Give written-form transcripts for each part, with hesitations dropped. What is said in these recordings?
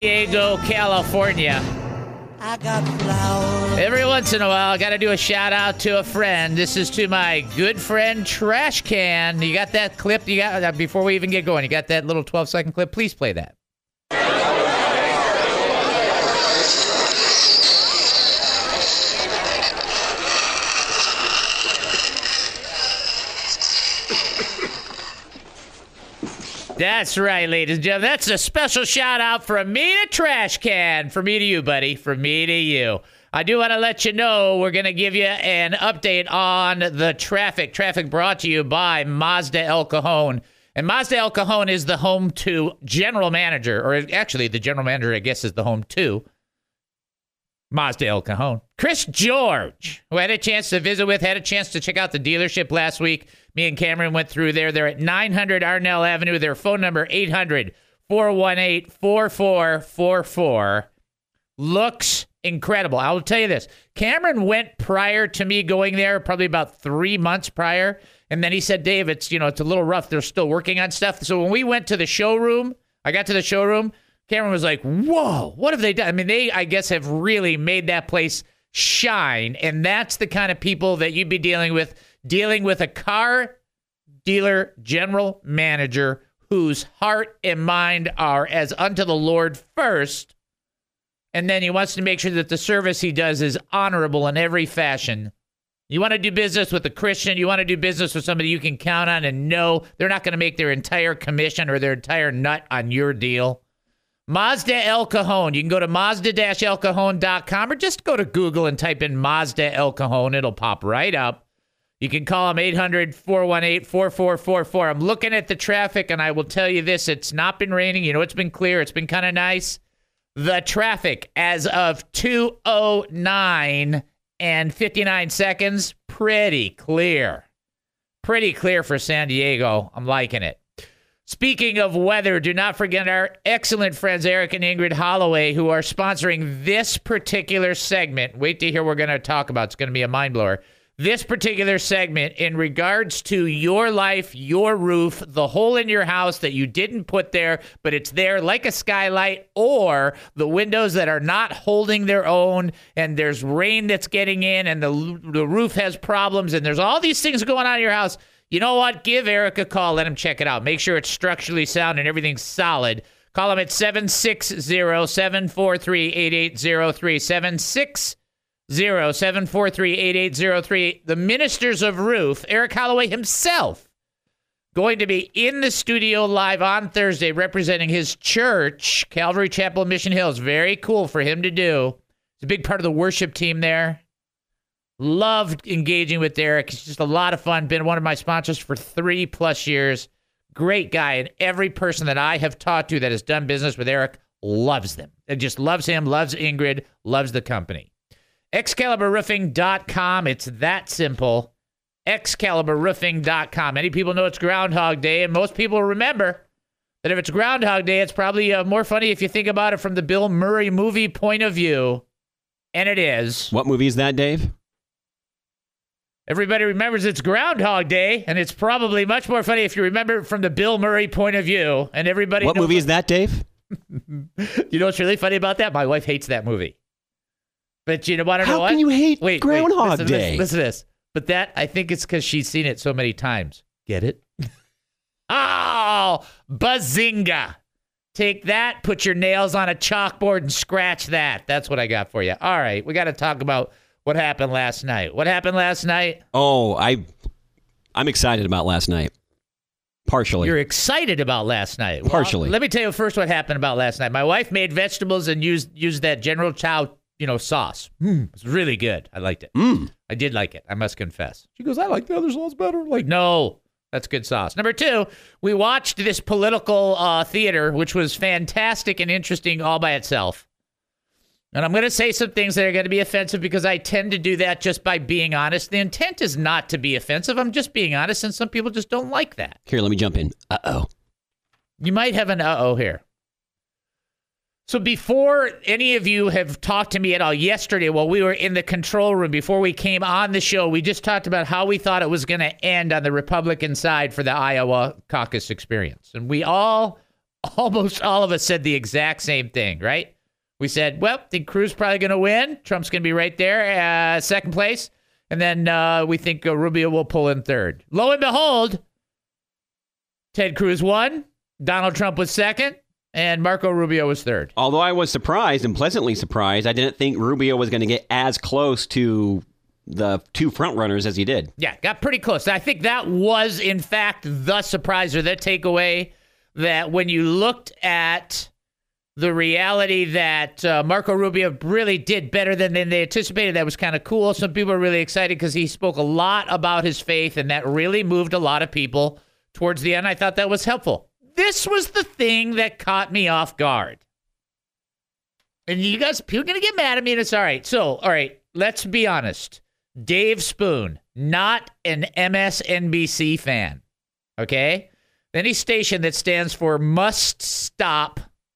Diego, California. I got flowers. Every once in a while, I got to do a shout out to a friend. This is to my good friend Trash Can. You got that clip? You got before we even get going? You got that little 12-second clip? Please play that. That's right, ladies and gentlemen. That's a special shout out from me to Trash Can. From me to you, buddy. From me to you. I do want to let you know we're going to give you an update on the traffic. Traffic brought to you by Mazda El Cajon. And Mazda El Cajon is the home to general manager, or actually the general manager, I guess, is the home to Mazda El Cajon. Chris George, who I had a chance to visit with, had a chance to check out the dealership last week. Me and Cameron went through there. They're at 900 Arnell Avenue. Their phone number, 800-418-4444. Looks incredible. I will tell you this. Cameron went prior to me going there, probably about 3 months prior. And then he said, Dave, it's a little rough. They're still working on stuff. So when we went to the showroom, I got to the showroom, Cameron was like, whoa, what have they done? I mean, they, I guess, have really made that place shine. And that's the kind of people that you'd be dealing with a car dealer general manager whose heart and mind are as unto the Lord first. And then he wants to make sure that the service he does is honorable in every fashion. You want to do business with a Christian, you want to do business with somebody you can count on and know they're not going to make their entire commission or their entire nut on your deal. Mazda El Cajon. You can go to Mazda-ElCajon.com or just go to Google and type in Mazda El Cajon. It'll pop right up. You can call them 800-418-4444. I'm looking at the traffic, and I will tell you this. It's not been raining. It's been clear. It's been kind of nice. The traffic as of 2:09 and 59 seconds, pretty clear. Pretty clear for San Diego. I'm liking it. Speaking of weather, do not forget our excellent friends Eric and Ingrid Holloway, who are sponsoring this particular segment. Wait to hear what we're going to talk about. It's going to be a mind blower. This particular segment in regards to your life, your roof, the hole in your house that you didn't put there, but it's there like a skylight, or the windows that are not holding their own, and there's rain that's getting in, and the roof has problems, and there's all these things going on in your house. You know what? Give Eric a call. Let him check it out. Make sure it's structurally sound and everything's solid. Call him at 760-743-8803. 760-743-8803. The Ministers of Roof, Eric Holloway himself, going to be in the studio live on Thursday representing his church, Calvary Chapel, Mission Hills. Very cool for him to do. He's a big part of the worship team there. Loved engaging with Eric. He's just a lot of fun. Been one of my sponsors for 3+ years. Great guy. And every person that I have talked to that has done business with Eric loves them. It just loves him, loves Ingrid, loves the company. ExcaliburRoofing.com. It's that simple. ExcaliburRoofing.com. Many people know it's Groundhog Day, and most people remember that if it's Groundhog Day, it's probably more funny if you think about it from the Bill Murray movie point of view. And it is. What movie is that, Dave? Everybody remembers it's Groundhog Day, and it's probably much more funny if you remember it from the Bill Murray point of view. And everybody. What movie is that, Dave? You know what's really funny about that? My wife hates that movie. But you know what? How can you hate Groundhog Day? Listen to this. But that, I think it's because she's seen it so many times. Get it? Oh, bazinga. Take that, put your nails on a chalkboard and scratch that. That's what I got for you. All right, we got to talk about what happened last night. What happened last night? Oh, I'm excited about last night. Partially. You're excited about last night. Partially. Well, let me tell you first what happened about last night. My wife made vegetables and used that General Chow, sauce. It was really good. I liked it. I did like it, I must confess. She goes, I like the other sauce better. Like, no, that's good sauce. Number 2, we watched this political theater, which was fantastic and interesting all by itself. And I'm going to say some things that are going to be offensive because I tend to do that just by being honest. The intent is not to be offensive. I'm just being honest, and some people just don't like that. Here, let me jump in. Uh-oh. You might have an uh-oh here. So before any of you have talked to me at all yesterday while we were in the control room, before we came on the show, we just talked about how we thought it was going to end on the Republican side for the Iowa caucus experience. And we all almost all of us said the exact same thing, right? We said, well, think Cruz probably going to win. Trump's going to be right there, second place. And then we think Rubio will pull in third. Lo and behold, Ted Cruz won. Donald Trump was second. And Marco Rubio was third. Although I was surprised and pleasantly surprised, I didn't think Rubio was going to get as close to the two frontrunners as he did. Yeah, got pretty close. I think that was, in fact, the surprise or the takeaway, that when you looked at the reality that Marco Rubio really did better than they anticipated, that was kind of cool. Some people are really excited because he spoke a lot about his faith, and that really moved a lot of people towards the end. I thought that was helpful. This was the thing that caught me off guard. And you guys, people are going to get mad at me, and it's all right. So, all right, let's be honest. Dave Spoon, not an MSNBC fan, okay? Any station that stands for must stop,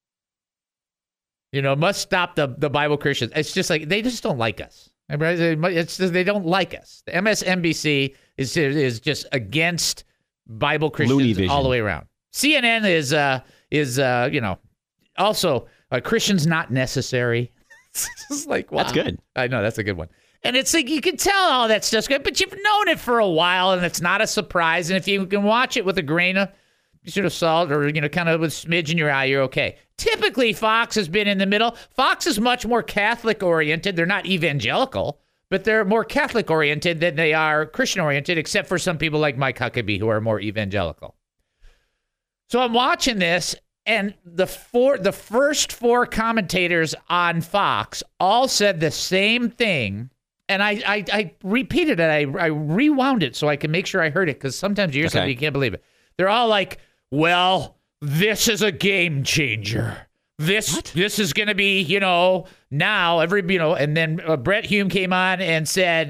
must stop the Bible Christians. It's just like, they just don't like us. It's just, they don't like us. The MSNBC is just against Bible Christians all the way around. CNN is also Christians not necessary. It's just like, wow. That's good. I know, that's a good one. And it's like, you can tell all that stuff's good, but you've known it for a while, and it's not a surprise. And if you can watch it with a grain of salt, or kind of with a smidge in your eye, you're okay. Typically, Fox has been in the middle. Fox is much more Catholic oriented. They're not evangelical, but they're more Catholic oriented than they are Christian oriented, except for some people like Mike Huckabee who are more evangelical. So I'm watching this, and the first four commentators on Fox all said the same thing, and I repeated it. I rewound it so I can make sure I heard it, because sometimes you hear something you can't believe it. They're all like, well, this is a game changer. This is going to be, now and then Britt Hume came on and said,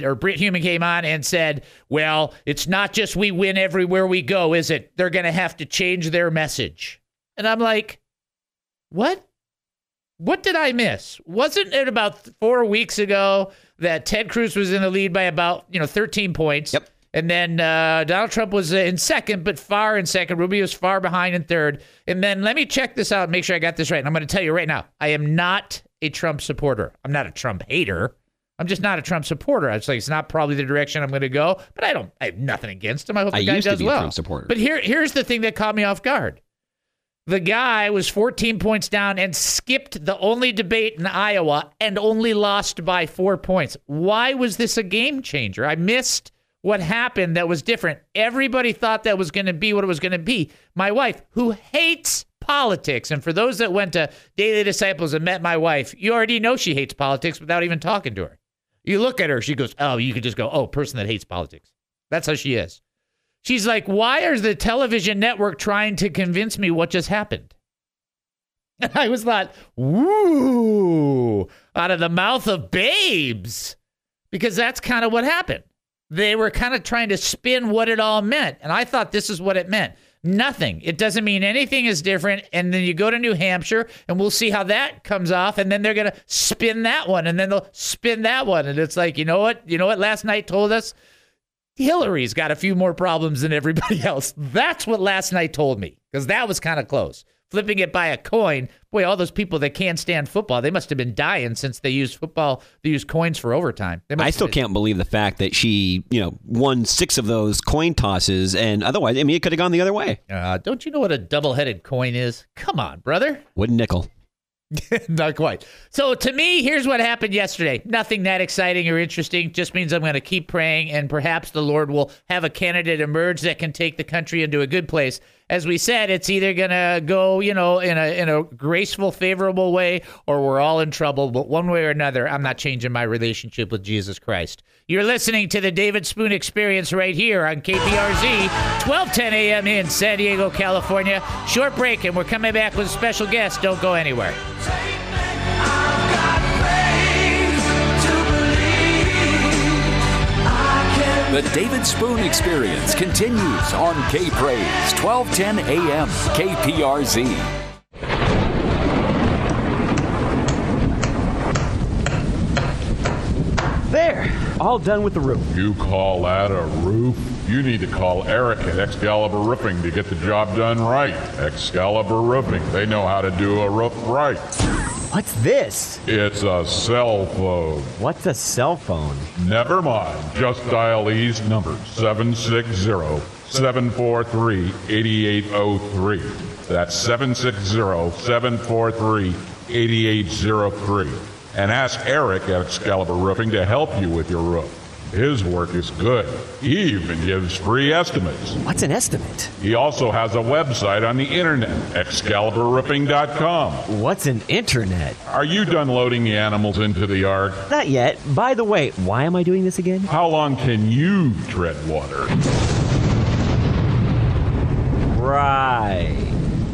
well, it's not just we win everywhere we go, is it? They're going to have to change their message. And I'm like, what? What did I miss? Wasn't it about 4 weeks ago that Ted Cruz was in the lead by about, 13 points? Yep. And then Donald Trump was in second, but far in second. Rubio was far behind in third. And then let me check this out and make sure I got this right. And I'm going to tell you right now, I am not a Trump supporter. I'm not a Trump hater. I'm just not a Trump supporter. It's like, it's not probably the direction I'm going to go, but I have nothing against him. I hope the guy does well. A Trump supporter. But here's the thing that caught me off guard. The guy was 14 points down and skipped the only debate in Iowa and only lost by 4 points. Why was this a game changer? I missed what happened that was different. Everybody thought that was going to be what it was going to be. My wife, who hates politics, and for those that went to Daily Disciples and met my wife, you already know she hates politics without even talking to her. You look at her, she goes, oh, you could just go, oh, person that hates politics. That's how she is. She's like, why is the television network trying to convince me what just happened? And I was like, woo, out of the mouth of babes. Because that's kind of what happened. They were kind of trying to spin what it all meant. And I thought this is what it meant. Nothing. It doesn't mean anything is different. And then you go to New Hampshire, and we'll see how that comes off. And then they're going to spin that one, and then they'll spin that one. And it's like, you know what? You know what last night told us? Hillary's got a few more problems than everybody else. That's what last night told me, because that was kind of close. Flipping it by a coin, boy, all those people that can't stand football, they must have been dying since they used football. They used coins for overtime. I still can't believe the fact that she, won 6 of those coin tosses, and otherwise, it could have gone the other way. Don't you know what a double-headed coin is? Come on, brother. Wooden nickel. Not quite. So to me, here's what happened yesterday. Nothing that exciting or interesting. Just means I'm going to keep praying, and perhaps the Lord will have a candidate emerge that can take the country into a good place. As we said, it's either going to go, in a graceful, favorable way, or we're all in trouble. But one way or another, I'm not changing my relationship with Jesus Christ. You're listening to the David Spoon Experience right here on KPRZ, 1210 a.m. in San Diego, California. Short break, and we're coming back with a special guest. Don't go anywhere. The David Spoon Experience continues on K-Praise, 1210 a.m. KPRZ. There, all done with the roof. You call that a roof? You need to call Eric at Excalibur Roofing to get the job done right. Excalibur Roofing. They know how to do a roof right. What's this? It's a cell phone. What's a cell phone? Never mind. Just dial these numbers. 760-743-8803. That's 760-743-8803. And ask Eric at Excalibur Roofing to help you with your roof. His work is good. He even gives free estimates. What's an estimate? He also has a website on the internet, ExcaliburRoofing.com. What's an internet? Are you done loading the animals into the yard? Not yet. By the way, why am I doing this again? How long can you tread water? Right.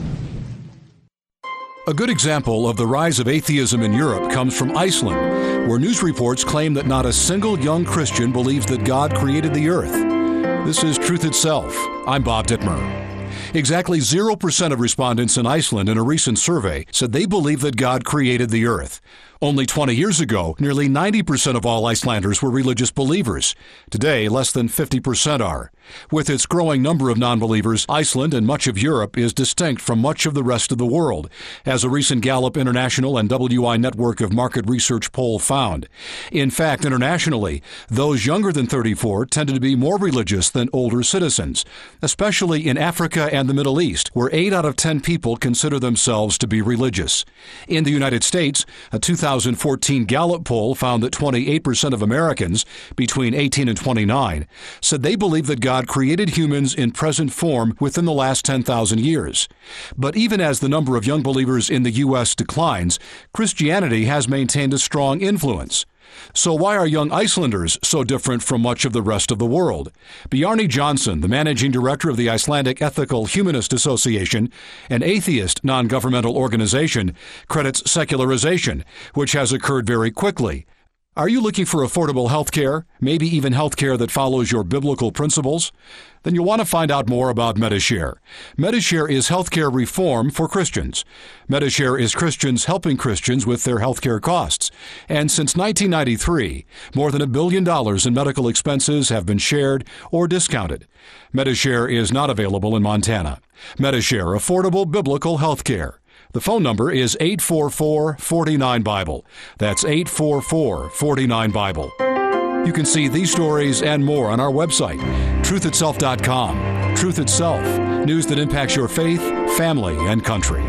A good example of the rise of atheism in Europe comes from Iceland, where news reports claim that not a single young Christian believes that God created the earth. This is Truth Itself. I'm Bob Dittmer. Exactly 0% of respondents in Iceland in a recent survey said they believe that God created the earth. Only 20 years ago, nearly 90% of all Icelanders were religious believers. Today, less than 50% are. With its growing number of non-believers, Iceland and much of Europe is distinct from much of the rest of the world, as a recent Gallup International and WI Network of Market Research poll found. In fact, internationally, those younger than 34 tended to be more religious than older citizens, especially in Africa and the Middle East, where 8 out of 10 people consider themselves to be religious. In the United States, a 2014 Gallup poll found that 28% of Americans between 18 and 29 said they believe that God created humans in present form within the last 10,000 years. But even as the number of young believers in the U.S. declines, Christianity has maintained a strong influence. So why are young Icelanders so different from much of the rest of the world? Bjarni Johnson, the managing director of the Icelandic Ethical Humanist Association, an atheist non-governmental organization, credits secularization, which has occurred very quickly. Are you looking for affordable health care, maybe even health care that follows your biblical principles? Then you'll want to find out more about Medishare. Medishare is healthcare reform for Christians. Medishare is Christians helping Christians with their healthcare costs. And since 1993, more than $1 billion in medical expenses have been shared or discounted. Medishare is not available in Montana. Medishare, affordable biblical healthcare. The phone number is 844-49-BIBLE. That's 844-49-BIBLE. You can see these stories and more on our website, truthitself.com. Truth Itself, news that impacts your faith, family, and country.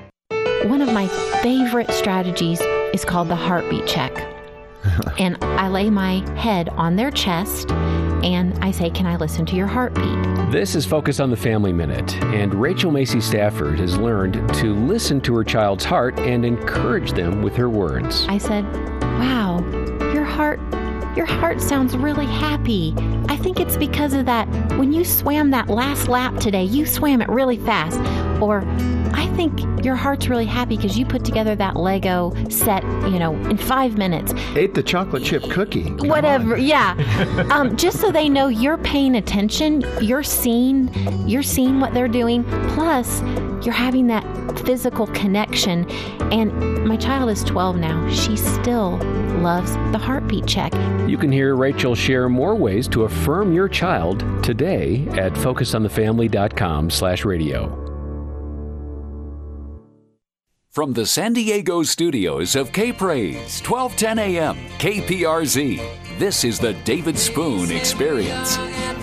One of my favorite strategies is called the heartbeat check. And I lay my head on their chest and I say, "Can I listen to your heartbeat?" This is Focus on the Family Minute, and Rachel Macy Stafford has learned to listen to her child's heart and encourage them with her words. I said, "Wow, your heart sounds really happy. I think it's because of that. When you swam that last lap today, you swam it really fast." Or, "I think your heart's really happy because you put together that Lego set, in 5 minutes. Ate the chocolate chip cookie. Whatever, yeah." Just so they know you're paying attention, you're seeing what they're doing, plus you're having that physical connection. And my child is 12 now. She still loves the heartbeat check. You can hear Rachel share more ways to affirm your child today at focusonthefamily.com/radio. From the San Diego studios of K-Praise, 1210 AM, KPRZ, this is the David Spoon Experience.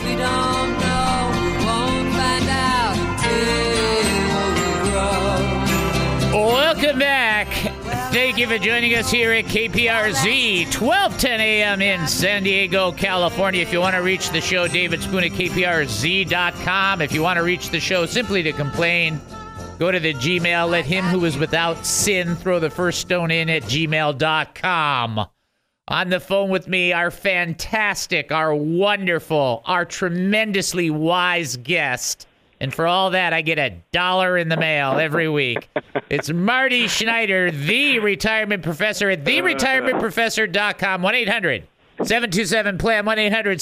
Welcome back. Thank you for joining us here at KPRZ, 1210 AM in San Diego, California. If you want to reach the show, David Spoon at KPRZ.com. If you want to reach the show simply to complain, go to the Gmail. Let him who is without sin throw the first stone in at gmail.com. On the phone with me, our fantastic, our wonderful, our tremendously wise guest. And for all that, I get $1 in the mail every week. It's Marty Schneider, the retirement professor at theretirementprofessor.com. 1-800-727-PLAN,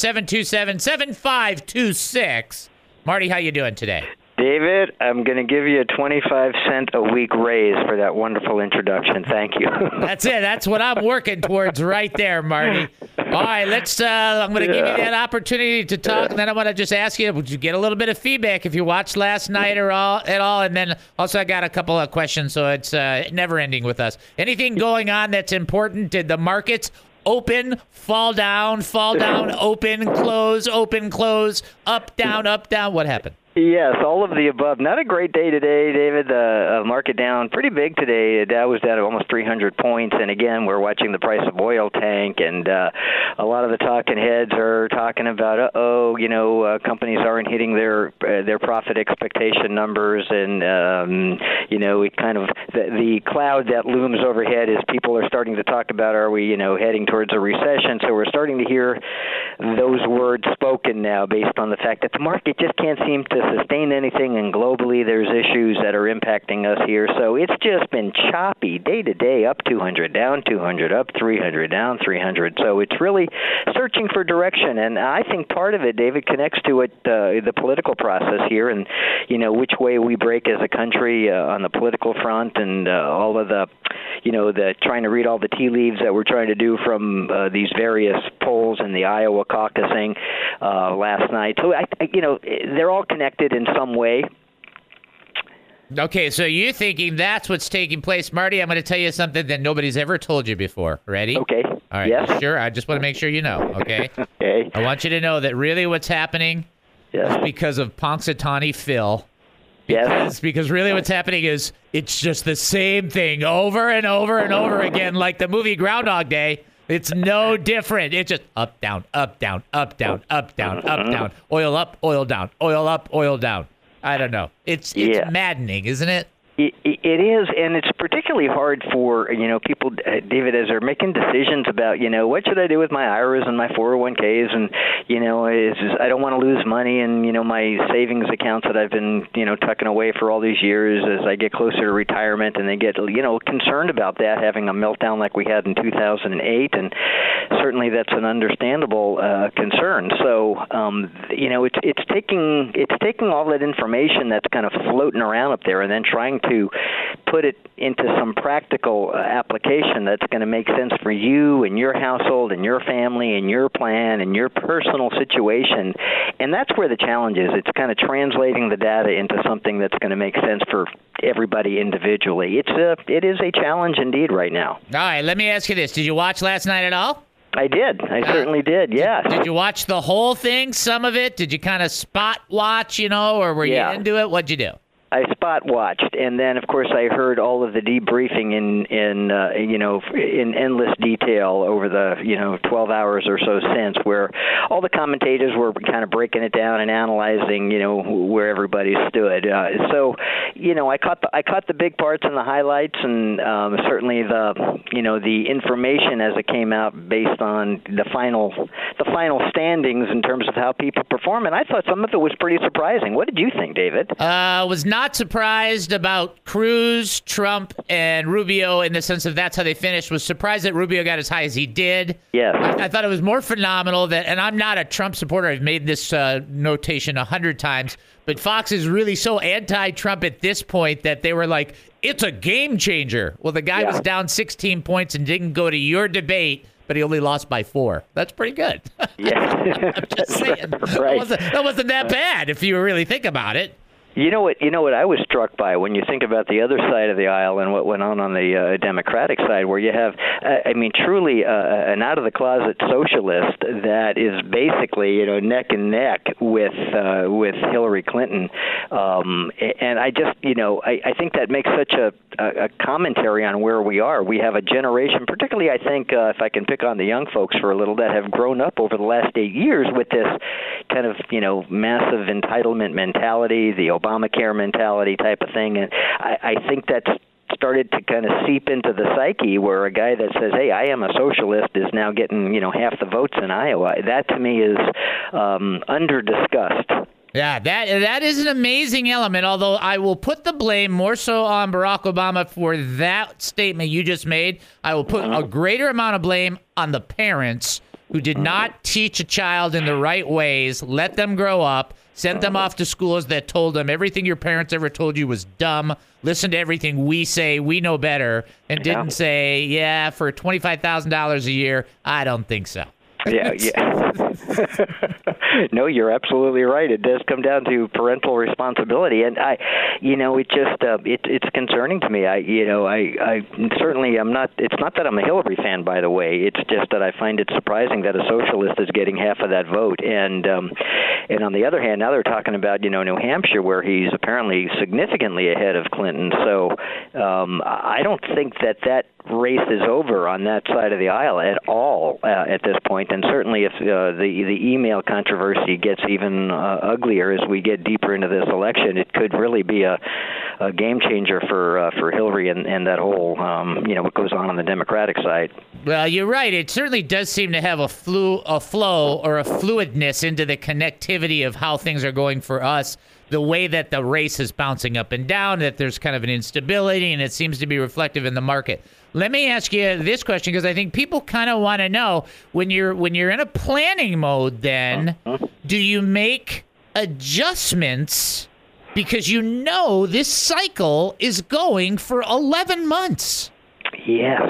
1-800-727-7526. Marty, how you doing today? David, I'm going to give you a 25-cent a week raise for that wonderful introduction. Thank you. That's it. That's what I'm working towards right there, Marty. All right, let's. I'm going to give you that opportunity to talk, and then I want to just ask you: would you get a little bit of feedback if you watched last night at all? And then also I got a couple of questions, so it's never ending with us. Anything going on that's important? Did the markets open, fall down, open, close, up, down? What happened? Yes, all of the above. Not a great day today, David. Market down pretty big today. Dow was down almost 300 points. And again, we're watching the price of oil tank. And a lot of the talking heads are talking about, companies aren't hitting their profit expectation numbers. And, it kind of the cloud that looms overhead is people are starting to talk about, are we, heading towards a recession? So we're starting to hear those words spoken now based on the fact that the market just can't seem to sustain anything, and globally there's issues that are impacting us here. So it's just been choppy day to day, up 200, down 200, up 300, down 300. So it's really searching for direction, and I think part of it, David, connects to it, the political process here, and which way we break as a country on the political front, and all of the trying to read all the tea leaves that we're trying to do from these various polls in the Iowa caucusing last night. So they're all connected in some way. Okay, so you're thinking that's what's taking place. Marty, I'm going to tell you something that nobody's ever told you before. Ready? Okay. All right. Yes. Sure. I just want to make sure you know, okay? Okay. I want you to know that really what's happening is because of Punxsutawney Phil. Yes. Because really what's happening is it's just the same thing over and over and over again, like the movie Groundhog Day. It's no different. It's just up, down, up, down, up, down, up, down, up, down, oil up, oil down, oil up, oil down. I don't know. It's maddening, isn't it? It is, and it's particularly hard for people, David, as they're making decisions about what should I do with my IRAs and my 401ks, and I don't want to lose money in my savings accounts that I've been tucking away for all these years as I get closer to retirement, and they get concerned about that having a meltdown like we had in 2008, and certainly that's an understandable concern. So it's taking all that information that's kind of floating around up there and then trying to put it into some practical application that's going to make sense for you and your household and your family and your plan and your personal situation. And that's where the challenge is. It's kind of translating the data into something that's going to make sense for everybody individually. It is a challenge indeed right now. All right, let me ask you this. Did you watch last night at all? I did. I certainly did, yes. Did you watch the whole thing, some of it? Did you kind of spot watch, or were you into it? What'd you do? I spot watched, and then of course I heard all of the debriefing in endless detail over the 12 hours or so since, where all the commentators were kind of breaking it down and analyzing where everybody stood. So I caught the big parts and the highlights, and certainly the information as it came out based on the final standings in terms of how people perform, and I thought some of it was pretty surprising. What did you think, David? Was not surprised about Cruz, Trump, and Rubio in the sense of that's how they finished. Was surprised that Rubio got as high as he did. Yes. I thought it was more phenomenal that, and I'm not a Trump supporter. I've made this notation 100 times, but Fox is really so anti-Trump at this point that they were like, it's a game changer. Well, the guy was down 16 points and didn't go to your debate, but he only lost by 4. That's pretty good. Yeah. I'm just saying. Right. That wasn't that bad if you really think about it. You know what I was struck by when you think about the other side of the aisle and what went on the Democratic side, where you have, truly an out-of-the-closet socialist that is basically, neck and neck with Hillary Clinton, and I just, I think that makes such a commentary on where we are. We have a generation, particularly, I think, if I can pick on the young folks for a little, that have grown up over the last 8 years with this kind of, massive entitlement mentality, the Obamacare mentality type of thing, and I think that's started to kind of seep into the psyche where a guy that says, hey, I am a socialist is now getting, half the votes in Iowa. That to me is under-discussed. Yeah, that is an amazing element, although I will put the blame more so on Barack Obama for that statement you just made. I will put a greater amount of blame on the parents who did not teach a child in the right ways, let them grow up, sent them off to schools that told them everything your parents ever told you was dumb, listen to everything we say, we know better, and didn't say, for $25,000 a year, I don't think so. Yeah. No, you're absolutely right. It does come down to parental responsibility, and it's concerning to me. I certainly am not. It's not that I'm a Hillary fan, by the way. It's just that I find it surprising that a socialist is getting half of that vote, and on the other hand, now they're talking about New Hampshire, where he's apparently significantly ahead of Clinton. So I don't think that race is over on that side of the aisle at all at this point, and certainly if the email controversy gets even uglier as we get deeper into this election, it could really be a game changer for Hillary and that whole what goes on the Democratic side. Well, you're right. It certainly does seem to have a flow or a fluidness into the connectivity of how things are going for us. The way that the race is bouncing up and down, that there's kind of an instability, and it seems to be reflective in the market. Let me ask you this question, because I think people kind of want to know, when you're in a planning mode, then do you make adjustments because this cycle is going for 11 months? Yes,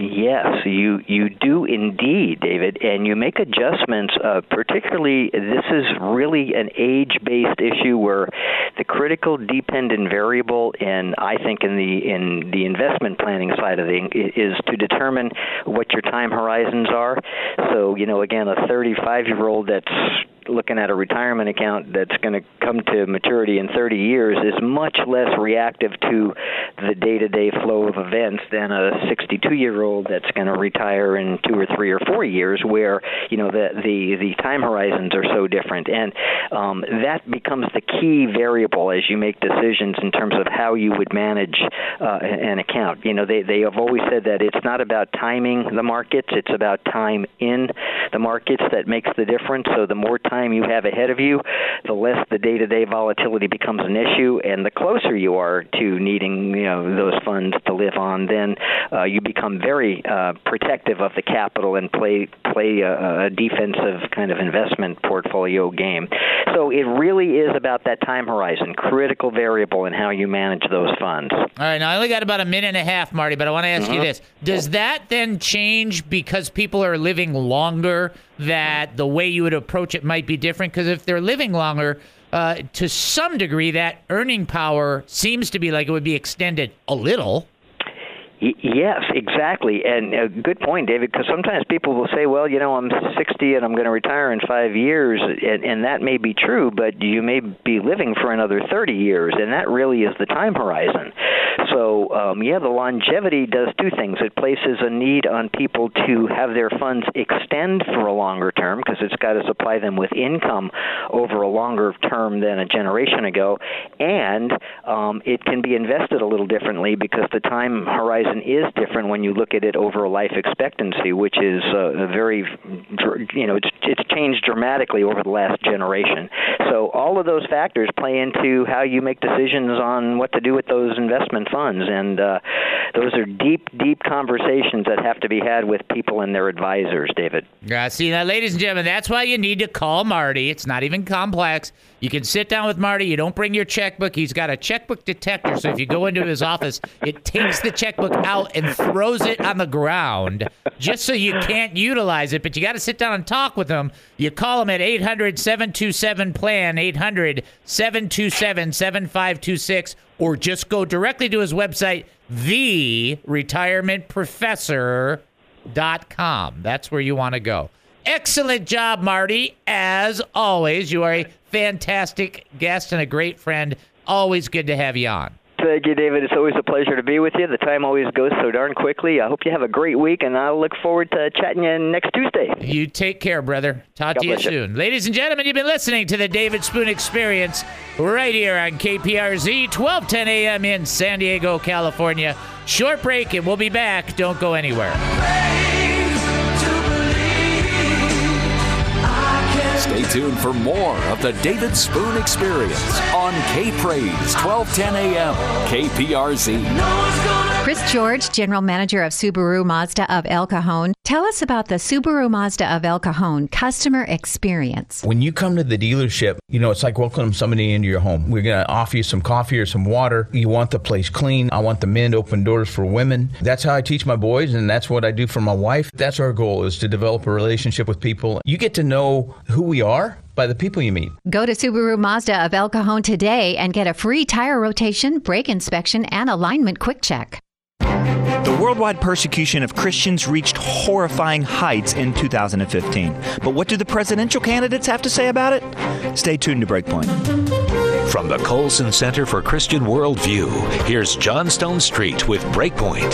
you do indeed, David, and you make adjustments. Particularly, this is really an age-based issue where the critical dependent variable, and I think in the investment planning side of things, is to determine what your time horizons are. So, again, a 35-year-old that's looking at a retirement account that's going to come to maturity in 30 years is much less reactive to the day-to-day flow of events than a 62-year-old that's going to retire in 2 or 3 or 4 years, where the time horizons are so different, and that becomes the key variable as you make decisions in terms of how you would manage an account. They have always said that it's not about timing the markets; it's about time in the markets that makes the difference. So the more time you have ahead of you, the less the day-to-day volatility becomes an issue, and the closer you are to needing those funds to live on, then you become very protective of the capital and play a defensive kind of investment portfolio game. So it really is about that time horizon, critical variable in how you manage those funds. All right, now I only got about a minute and a half, Marty, but I want to ask you this. Does that then change because people are living longer, that the way you would approach it might be different? Because if they're living longer, to some degree, that earning power seems to be like it would be extended a little. Yes, exactly. And a good point, David, because sometimes people will say, well, I'm 60 and I'm going to retire in 5 years, and that may be true, but you may be living for another 30 years, and that really is the time horizon. So, the longevity does two things. It places a need on people to have their funds extend for a longer term, because it's got to supply them with income over a longer term than a generation ago, and it can be invested a little differently because the time horizon is different when you look at it over a life expectancy, which is it's changed dramatically over the last generation. So all of those factors play into how you make decisions on what to do with those investment funds, and those are deep conversations that have to be had with people and their advisors, David. See, now, ladies and gentlemen, that's why you need to call Marty. It's not even complex. You can sit down with Marty. You don't bring your checkbook. He's got a checkbook detector, so if you go into his office, it takes the checkbook out and throws it on the ground just so you can't utilize it. But you got to sit down and talk with him. You call him at 800-727-PLAN, 800-727-7526, or just go directly to his website, theretirementprofessor.com. That's where you want to go. Excellent job, Marty. As always, you are a fantastic guest and a great friend. Always good to have you on. Thank you, David. It's always a pleasure to be with you. The time always goes so darn quickly. I hope you have a great week, and I'll look forward to chatting you next Tuesday. You take care, brother. Talk to you soon. Ladies and gentlemen, you've been listening to the David Spoon Experience right here on KPRZ, 1210 a.m. in San Diego, California. Short break, and we'll be back. Don't go anywhere. Stay tuned for more of the David Spoon Experience on K-Praise, 1210 a.m. KPRZ. Chris George, General Manager of Subaru Mazda of El Cajon. Tell us about the Subaru Mazda of El Cajon customer experience. When you come to the dealership, it's like welcoming somebody into your home. We're going to offer you some coffee or some water. You want the place clean. I want the men to open doors for women. That's how I teach my boys, and that's what I do for my wife. That's our goal, is to develop a relationship with people. You get to know who we are by the people you meet. Go to Subaru Mazda of El Cajon today and get a free tire rotation, brake inspection, and alignment quick check. The worldwide persecution of Christians reached horrifying heights in 2015. But what do the presidential candidates have to say about it? Stay tuned to Breakpoint. From the Colson Center for Christian Worldview, here's John Stone Street with Breakpoint.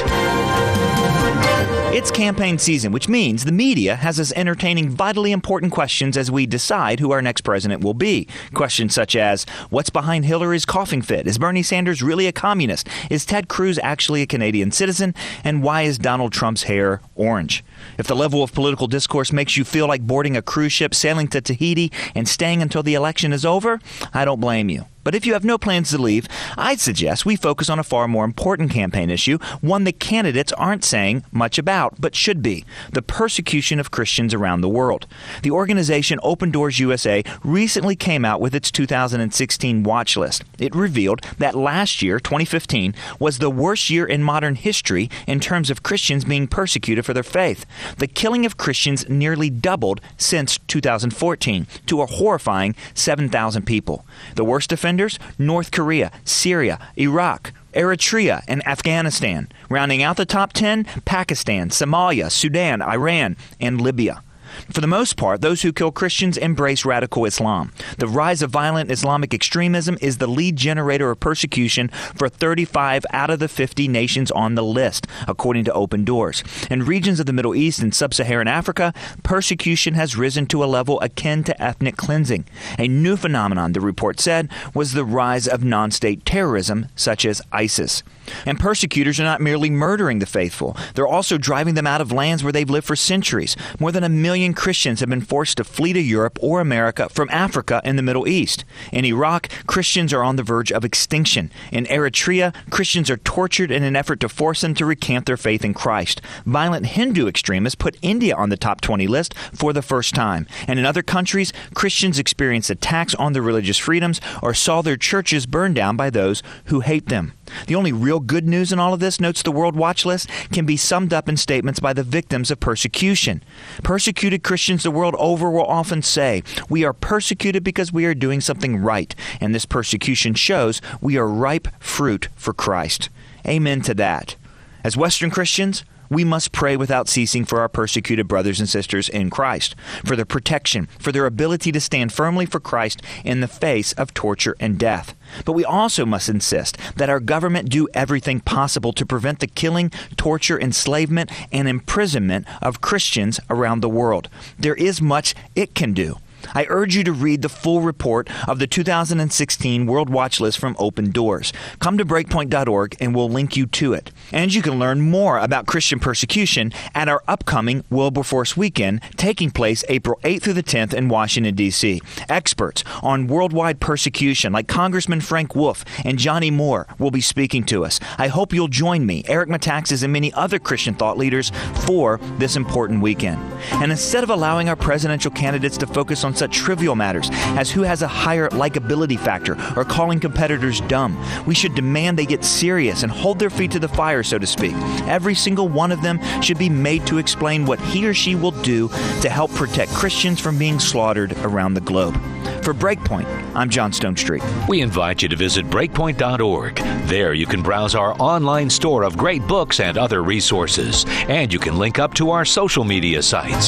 It's campaign season, which means the media has us entertaining vitally important questions as we decide who our next president will be. Questions such as, what's behind Hillary's coughing fit? Is Bernie Sanders really a communist? Is Ted Cruz actually a Canadian citizen? And why is Donald Trump's hair orange? If the level of political discourse makes you feel like boarding a cruise ship, sailing to Tahiti, and staying until the election is over, I don't blame you. But if you have no plans to leave, I'd suggest we focus on a far more important campaign issue, one that candidates aren't saying much about, but should be: the persecution of Christians around the world. The organization Open Doors USA recently came out with its 2016 watch list. It revealed that last year, 2015, was the worst year in modern history in terms of Christians being persecuted for their faith. The killing of Christians nearly doubled since 2014 to a horrifying 7,000 people. The worst offenders: North Korea, Syria, Iraq, Eritrea, and Afghanistan. Rounding out the top 10, Pakistan, Somalia, Sudan, Iran, and Libya. For the most part, those who kill Christians embrace radical Islam. The rise of violent Islamic extremism is the lead generator of persecution for 35 out of the 50 nations on the list, according to Open Doors. In regions of the Middle East and Sub-Saharan Africa, persecution has risen to a level akin to ethnic cleansing. A new phenomenon, the report said, was the rise of non-state terrorism, such as ISIS. And persecutors are not merely murdering the faithful. They're also driving them out of lands where they've lived for centuries. More than 1 million Christians have been forced to flee to Europe or America from Africa and the Middle East. In Iraq, Christians are on the verge of extinction. In Eritrea, Christians are tortured in an effort to force them to recant their faith in Christ. Violent Hindu extremists put India on the top 20 list for the first time. And in other countries, Christians experienced attacks on their religious freedoms or saw their churches burned down by those who hate them. The only real good news in all of this, notes the World Watch List, can be summed up in statements by the victims of persecution. Persecuted Christians the world over will often say, "We are persecuted because we are doing something right, and this persecution shows we are ripe fruit for Christ." Amen to that. As Western Christians, we must pray without ceasing for our persecuted brothers and sisters in Christ, for their protection, for their ability to stand firmly for Christ in the face of torture and death. But we also must insist that our government do everything possible to prevent the killing, torture, enslavement, and imprisonment of Christians around the world. There is much it can do. I urge you to read the full report of the 2016 World Watch List from Open Doors. Come to Breakpoint.org and we'll link you to it. And you can learn more about Christian persecution at our upcoming Wilberforce Weekend, taking place April 8th through the 10th in Washington, D.C. Experts on worldwide persecution like Congressman Frank Wolf and Johnny Moore will be speaking to us. I hope you'll join me, Eric Metaxas, and many other Christian thought leaders for this important weekend. And instead of allowing our presidential candidates to focus on such trivial matters as who has a higher likability factor or calling competitors dumb, we should demand they get serious and hold their feet to the fire, so to speak. Every single one of them should be made to explain what he or she will do to help protect Christians from being slaughtered around the globe. For Breakpoint, I'm John Stone Street. We invite you to visit Breakpoint.org. There you can browse our online store of great books and other resources. And you can link up to our social media sites.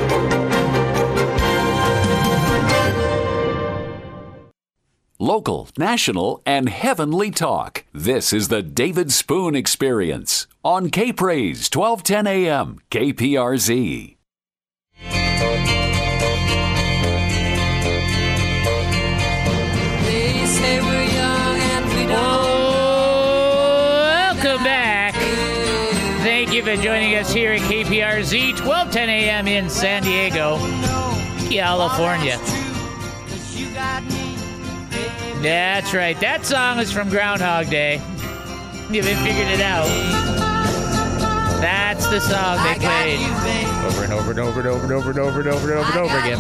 Local, national, and heavenly talk. This is the David Spoon Experience on K-Praise, 1210 AM, KPRZ. Welcome back. Thank you for joining us here at KPRZ, 1210 AM in San Diego, California. That's right. That song is from Groundhog Day. You haven't figured it out. That's the song they played over and over and over and over and over and over and over and over and over again.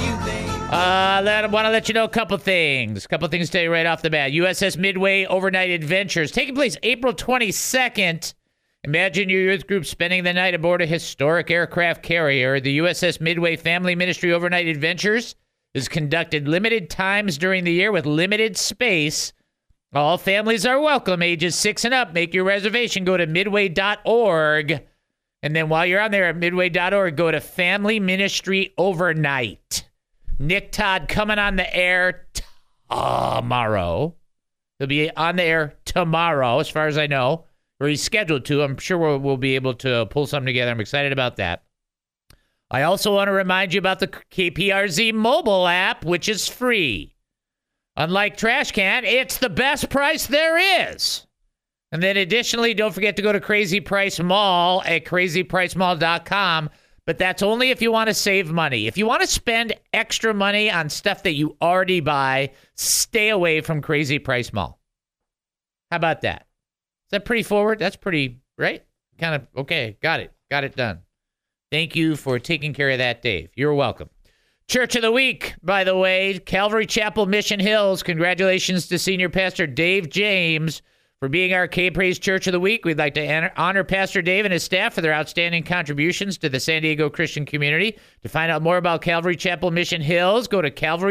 I want to let you know a couple things. A couple things to tell you right off the bat. USS Midway Overnight Adventures taking place April 22nd. Imagine your youth group spending the night aboard a historic aircraft carrier. The USS Midway Family Ministry Overnight Adventures is conducted limited times during the year with limited space. All families are welcome, ages 6 and up. Make your reservation. Go to midway.org. And then while you're on there at midway.org, go to Family Ministry Overnight. Nick Todd coming on the air tomorrow. He'll be on the air tomorrow, as far as I know, or he's scheduled to. I'm sure we'll be able to pull something together. I'm excited about that. I also want to remind you about the KPRZ mobile app, which is free. Unlike Trash Can, it's the best price there is. And then additionally, don't forget to go to Crazy Price Mall at crazypricemall.com. But that's only if you want to save money. If you want to spend extra money on stuff that you already buy, stay away from Crazy Price Mall. How about that? Is that pretty forward? That's pretty, right? Kind of, okay, got it. Got it done. Thank you for taking care of that, Dave. You're welcome. Church of the Week, by the way, Calvary Chapel Mission Hills. Congratulations to Senior Pastor Dave James for being our K-Praise Church of the Week. We'd like to honor Pastor Dave and his staff for their outstanding contributions to the San Diego Christian community. To find out more about Calvary Chapel Mission Hills, go to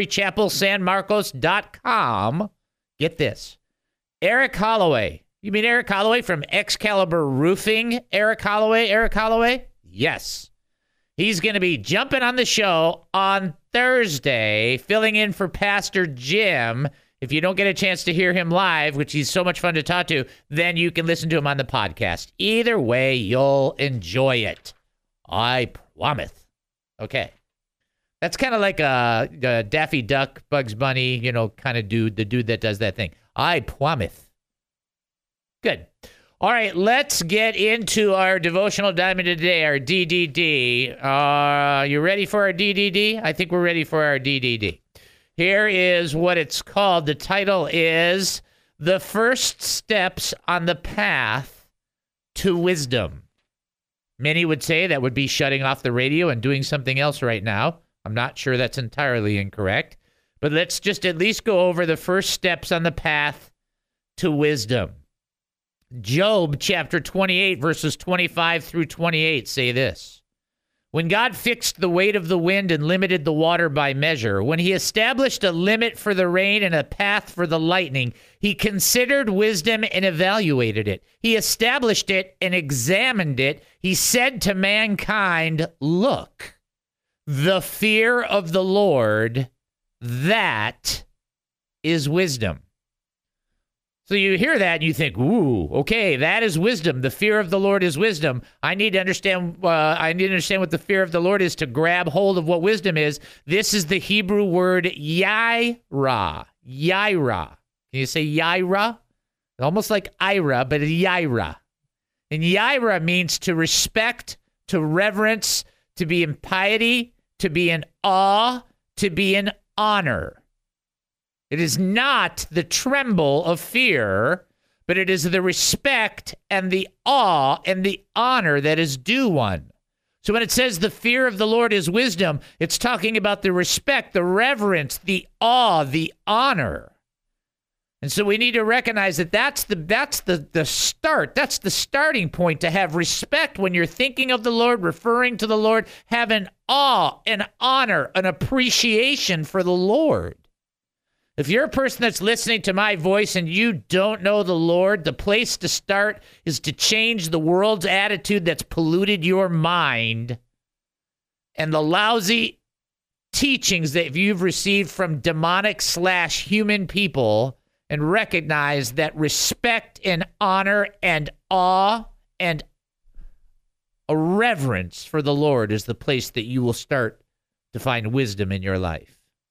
calvarychapelsanmarcos.com. Get this. Eric Holloway. You mean Eric Holloway from Excalibur Roofing? Eric Holloway? Yes. He's going to be jumping on the show on Thursday, filling in for Pastor Jim. If you don't get a chance to hear him live, which he's so much fun to talk to, then you can listen to him on the podcast. Either way, you'll enjoy it. I promise. Okay. That's kind of like a Daffy Duck, Bugs Bunny, kind of dude, the dude that does that thing. I promise. Good. All right, let's get into our devotional diamond today, our DDD. You ready for our DDD? I think we're ready for our DDD. Here is what it's called. The title is The First Steps on the Path to Wisdom. Many would say that would be shutting off the radio and doing something else right now. I'm not sure that's entirely incorrect. But let's just at least go over the first steps on the path to wisdom. Job chapter 28, verses 25 through 28 say this. When God fixed the weight of the wind and limited the water by measure, when he established a limit for the rain and a path for the lightning, he considered wisdom and evaluated it. He established it and examined it. He said to mankind, look, the fear of the Lord, that is wisdom. So you hear that and you think, ooh, okay, that is wisdom. The fear of the Lord is wisdom. I need to understand what the fear of the Lord is to grab hold of what wisdom is. This is the Hebrew word yaira. Yaira. Can you say yaira? Almost like ira, but yaira. And yaira means to respect, to reverence, to be in piety, to be in awe, to be in honor. It is not the tremble of fear, but it is the respect and the awe and the honor that is due one. So when it says the fear of the Lord is wisdom, it's talking about the respect, the reverence, the awe, the honor. And so we need to recognize that that's the start. That's the starting point, to have respect when you're thinking of the Lord, referring to the Lord, have an awe, an honor, an appreciation for the Lord. If you're a person that's listening to my voice and you don't know the Lord, the place to start is to change the world's attitude that's polluted your mind and the lousy teachings that you've received from demonic/human people, and recognize that respect and honor and awe and a reverence for the Lord is the place that you will start to find wisdom in your life.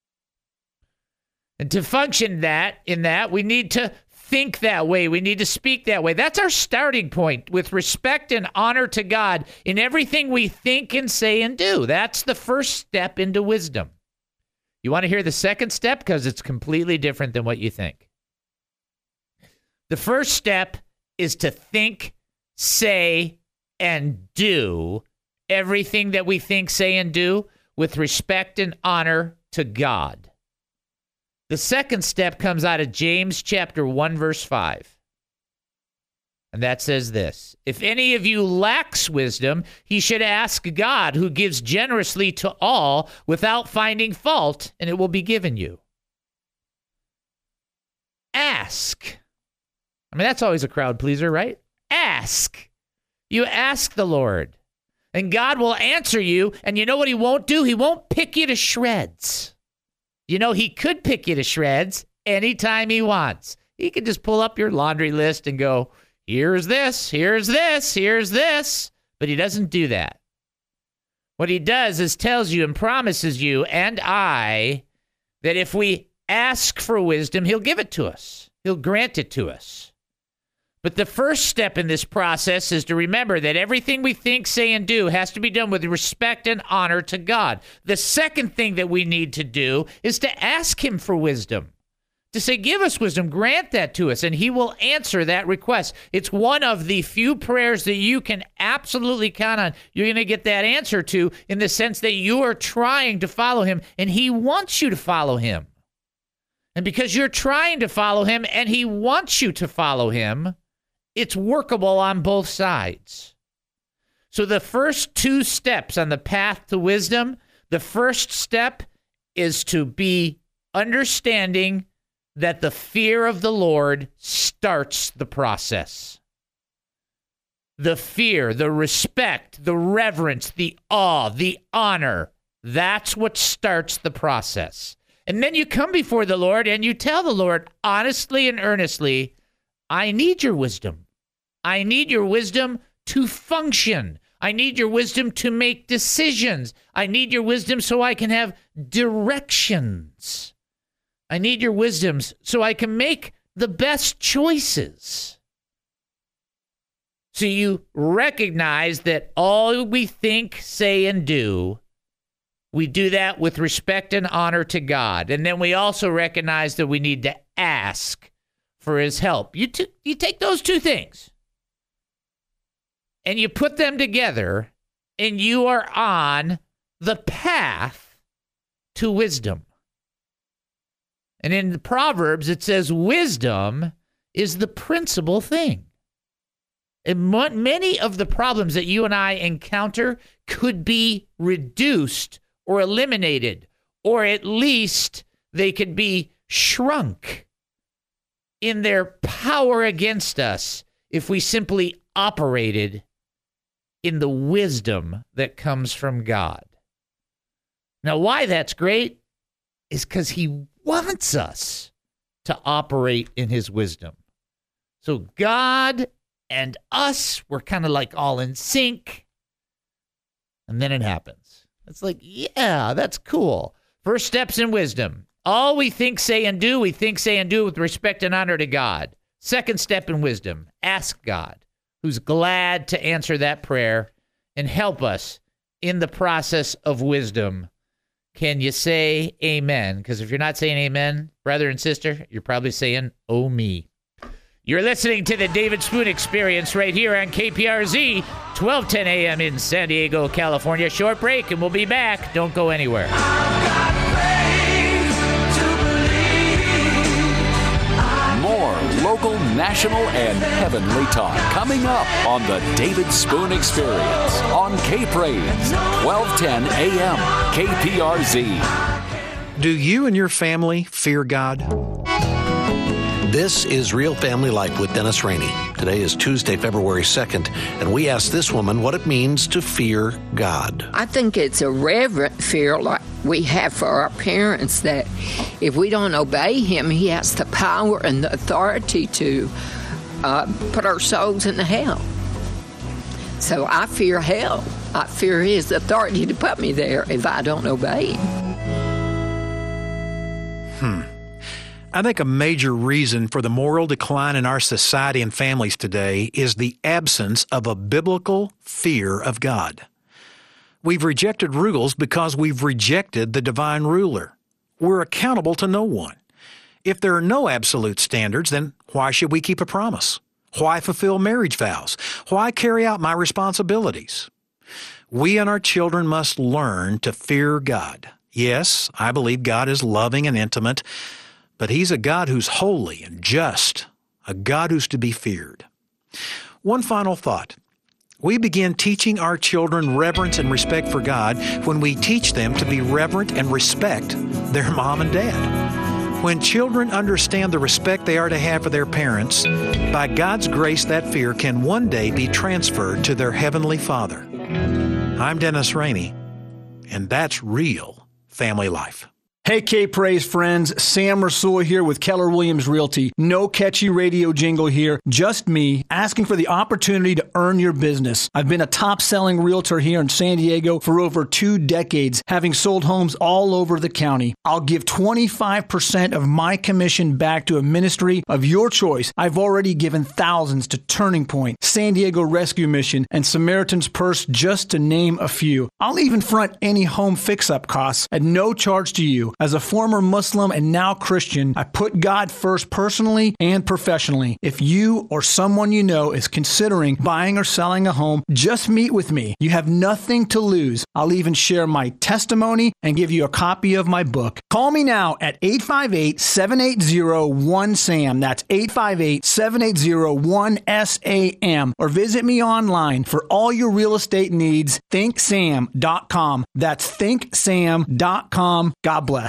And to function in that, we need to think that way. We need to speak that way. That's our starting point, with respect and honor to God in everything we think and say and do. That's the first step into wisdom. You want to hear the second step? Because it's completely different than what you think. The first step is to think, say, and do everything that we think, say, and do with respect and honor to God. The second step comes out of James chapter 1, verse 5. And that says this: if any of you lacks wisdom, he should ask God, who gives generously to all without finding fault, and it will be given you. Ask. I mean, that's always a crowd pleaser, right? Ask. You ask the Lord, and God will answer you. And you know what he won't do? He won't pick you to shreds. You know, he could pick you to shreds anytime he wants. He could just pull up your laundry list and go, here's this, here's this, here's this. But he doesn't do that. What he does is tells you and promises you and I that if we ask for wisdom, he'll give it to us. He'll grant it to us. But the first step in this process is to remember that everything we think, say, and do has to be done with respect and honor to God. The second thing that we need to do is to ask him for wisdom. To say, give us wisdom, grant that to us, and he will answer that request. It's one of the few prayers that you can absolutely count on. You're going to get that answer to, in the sense that you are trying to follow him, and he wants you to follow him. And because you're trying to follow him, and he wants you to follow him, it's workable on both sides. So the first two steps on the path to wisdom, the first step is to be understanding that the fear of the Lord starts the process. The fear, the respect, the reverence, the awe, the honor, that's what starts the process. And then you come before the Lord and you tell the Lord honestly and earnestly, I need your wisdom. I need your wisdom to function. I need your wisdom to make decisions. I need your wisdom so I can have directions. I need your wisdom so I can make the best choices. So you recognize that all we think, say, and do, we do that with respect and honor to God. And then we also recognize that we need to ask for his help. You take those two things and you put them together, and you are on the path to wisdom. And in the Proverbs, it says wisdom is the principal thing. And many of the problems that you and I encounter could be reduced or eliminated, or at least they could be shrunk in their power against us if we simply operated in the wisdom that comes from God. Now, why that's great is because he wants us to operate in his wisdom. So God and us, we're kind of like all in sync. And then it happens. It's like, yeah, that's cool. First steps in wisdom. All we think, say, and do, we think, say, and do with respect and honor to God. Second step in wisdom, ask God, who's glad to answer that prayer and help us in the process of wisdom. Can you say amen? Because if you're not saying amen, brother and sister, you're probably saying, oh me. You're listening to the David Spoon Experience right here on KPRZ, 1210 a.m. in San Diego, California. Short break, and we'll be back. Don't go anywhere. More local, national, and heavenly talk coming up on the David Spoon Experience on K-Praise, 1210 a.m. KPRZ. Do you and your family fear God? This is Real Family Life with Dennis Rainey. Today is Tuesday, February 2nd, and we asked this woman what it means to fear God. I think it's a reverent fear like we have for our parents, that if we don't obey him, he has the power and the authority to put our souls in hell. So I fear hell. I fear his authority to put me there if I don't obey him. I think a major reason for the moral decline in our society and families today is the absence of a biblical fear of God. We've rejected rules because we've rejected the divine ruler. We're accountable to no one. If there are no absolute standards, then why should we keep a promise? Why fulfill marriage vows? Why carry out my responsibilities? We and our children must learn to fear God. Yes, I believe God is loving and intimate, but He's a God who's holy and just, a God who's to be feared. One final thought. We begin teaching our children reverence and respect for God when we teach them to be reverent and respect their mom and dad. When children understand the respect they are to have for their parents, by God's grace, that fear can one day be transferred to their Heavenly Father. I'm Dennis Rainey, and that's real family life. Hey, K-Praise friends, Sam Rasool here with Keller Williams Realty. No catchy radio jingle here, just me asking for the opportunity to earn your business. I've been a top-selling realtor here in San Diego for over 2 decades, having sold homes all over the county. I'll give 25% of my commission back to a ministry of your choice. I've already given thousands to Turning Point, San Diego Rescue Mission, and Samaritan's Purse, just to name a few. I'll even front any home fix-up costs at no charge to you. As a former Muslim and now Christian, I put God first personally and professionally. If you or someone you know is considering buying or selling a home, just meet with me. You have nothing to lose. I'll even share my testimony and give you a copy of my book. Call me now at 858-780-1SAM. That's 858-780-1SAM. Or visit me online for all your real estate needs. ThinkSam.com. That's ThinkSam.com. God bless.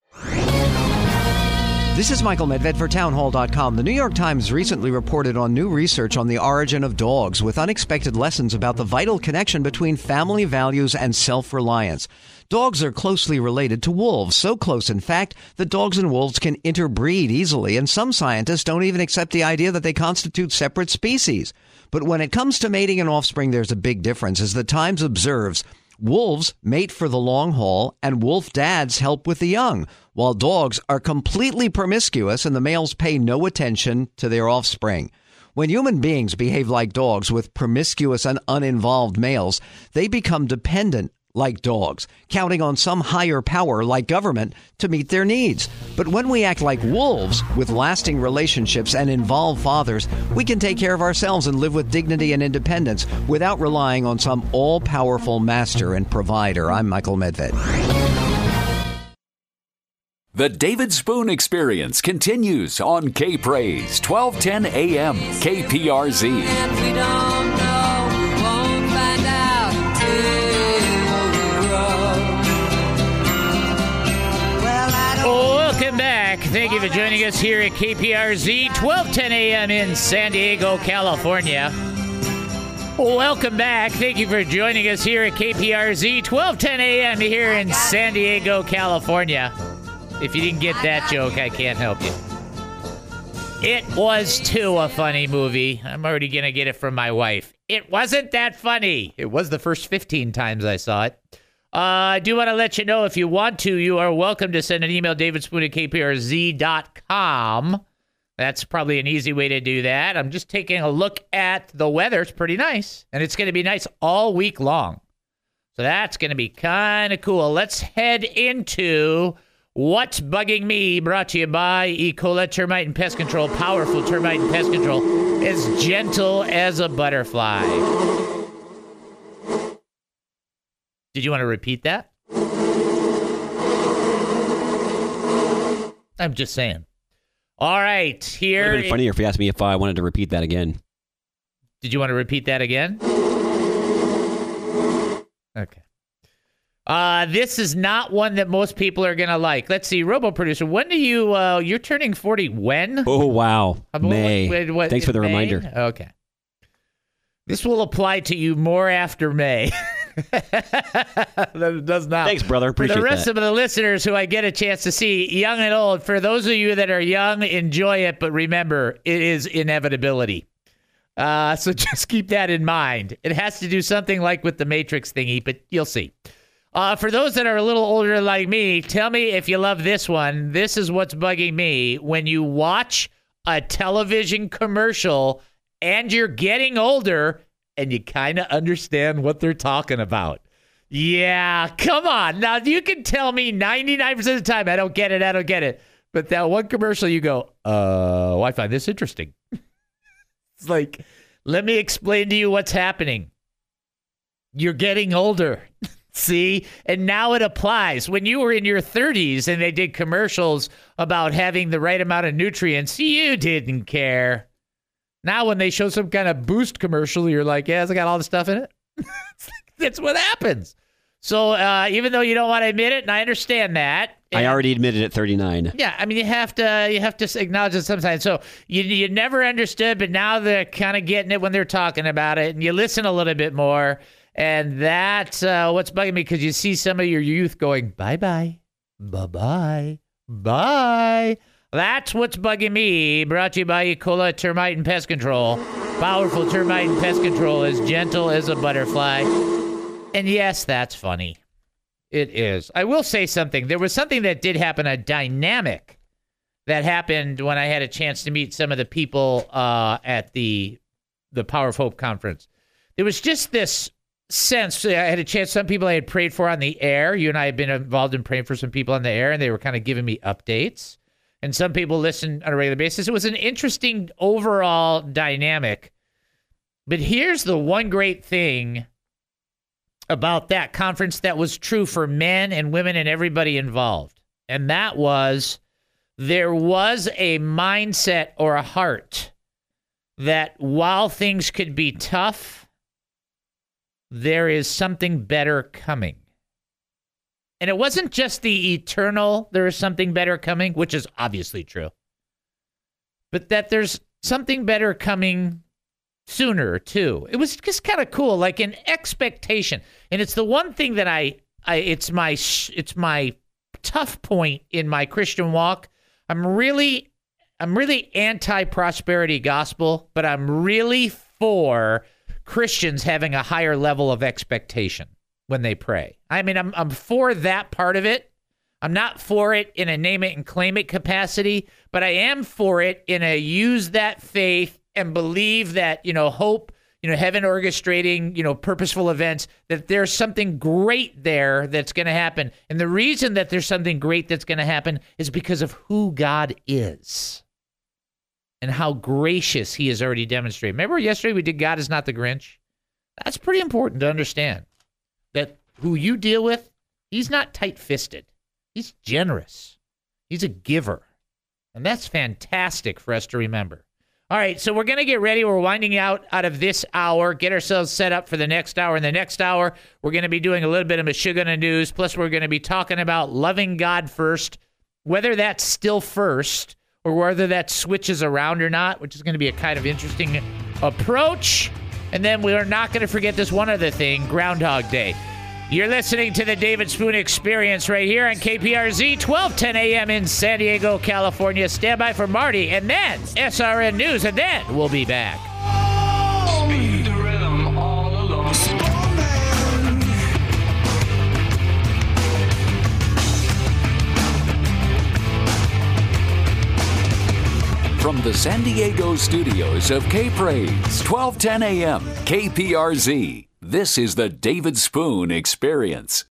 This is Michael Medved for Townhall.com. The New York Times recently reported on new research on the origin of dogs with unexpected lessons about the vital connection between family values and self-reliance. Dogs are closely related to wolves, so close, in fact, that dogs and wolves can interbreed easily, and some scientists don't even accept the idea that they constitute separate species. But when it comes to mating and offspring, there's a big difference. As the Times observes, wolves mate for the long haul, and wolf dads help with the young, while dogs are completely promiscuous and the males pay no attention to their offspring. When human beings behave like dogs with promiscuous and uninvolved males, they become dependent like dogs, counting on some higher power like government to meet their needs. But when we act like wolves with lasting relationships and involved fathers, we can take care of ourselves and live with dignity and independence without relying on some all-powerful master and provider. I'm Michael Medved. The David Spoon Experience continues on K-Praise, 1210 AM, KPRZ. And we don't know, we won't find out Welcome back. Thank you for joining us here at KPRZ, 1210 AM in San Diego, California. Welcome back. Thank you for joining us here at KPRZ, 1210 AM here in San Diego, California. If you didn't get that joke, I can't help you. It was too a funny movie. I'm already going to get it from my wife. It wasn't that funny. It was the first 15 times I saw it. I do want to let you know, if you want to, you are welcome to send an email, davidspoon@kprz.com. That's probably an easy way to do that. I'm just taking a look at the weather. It's pretty nice, and it's going to be nice all week long. So that's going to be kind of cool. Let's head into What's Bugging Me, brought to you by Ecola Termite and Pest Control. Powerful termite and pest control, as gentle as a butterfly. Did you want to repeat that? I'm just saying. All right, here. It would have been funnier if you asked me if I wanted to repeat that again. Did you want to repeat that again? Okay. This is not one that most people are going to like. Let's see, Robo Producer, when do you, you're turning 40 when? Oh, wow. May. Thanks for the reminder. Okay. This will apply to you more after May. That does not. Thanks, brother. Appreciate that. For the rest that. of the listeners who I get a chance to see, young and old, for those of you that are young, enjoy it, but remember, it is inevitability. So just keep that in mind. It has to do something like with the Matrix thingy, but you'll see. For those that are a little older like me, tell me if you love this one. This is what's bugging me. When you watch a television commercial and you're getting older and you kind of understand what they're talking about. Yeah, come on. Now, you can tell me 99% of the time, I don't get it. But that one commercial, you go, I find this interesting. It's like, let me explain to you what's happening. You're getting older. See? And now it applies. When you were in your 30s and they did commercials about having the right amount of nutrients, you didn't care. Now when they show some kind of Boost commercial, you're like, yeah, it's got all the stuff in it. That's what happens. So even though you don't want to admit it, and I understand that. I already admitted at 39. Yeah, I mean, you have to acknowledge it sometimes. So you never understood, but now they're kind of getting it when they're talking about it, and you listen a little bit more. And that's what's bugging me, because you see some of your youth going, bye-bye, bye-bye, bye. That's what's bugging me. Brought to you by Ecola Termite and Pest Control. Powerful termite and pest control, as gentle as a butterfly. And yes, that's funny. It is. I will say something. There was something that did happen, a dynamic that happened when I had a chance to meet some of the people at the Power of Hope conference. There was just this sense. I had a chance. Some people I had prayed for on the air. You and I have been involved in praying for some people on the air, and they were kind of giving me updates. And some people listen on a regular basis. It was an interesting overall dynamic. But here's the one great thing about that conference that was true for men and women and everybody involved. And that was, there was a mindset or a heart that while things could be tough, there is something better coming. And it wasn't just the eternal, there is something better coming, which is obviously true, but that there's something better coming sooner too. It was just kind of cool, like an expectation. And it's the one thing that it's my tough point in my Christian walk. I'm really anti-prosperity gospel, but I'm really for Christians having a higher level of expectation when they pray. I mean, I'm for that part of it. I'm not for it in a name it and claim it capacity, but I am for it in a use that faith and believe that, hope, heaven orchestrating, purposeful events, that there's something great there that's going to happen. And the reason that there's something great that's going to happen is because of who God is and how gracious he has already demonstrated. Remember yesterday we did God is not the Grinch? That's pretty important to understand. That who you deal with, he's not tight-fisted. He's generous. He's a giver. And that's fantastic for us to remember. All right, so we're going to get ready. We're winding out of this hour, get ourselves set up for the next hour. In the next hour, we're going to be doing a little bit of Michigan news, plus we're going to be talking about loving God first, whether that's still first or whether that switches around or not, which is going to be a kind of interesting approach. And then we are not going to forget this one other thing, Groundhog Day. You're listening to the David Spoon Experience right here on KPRZ, 1210 a.m. in San Diego, California. Stand by for Marty, and then SRN News, and then we'll be back. Speed the rhythm all along. From the San Diego studios of K-Praise, 1210 a.m. KPRZ. This is the David Spoon Experience.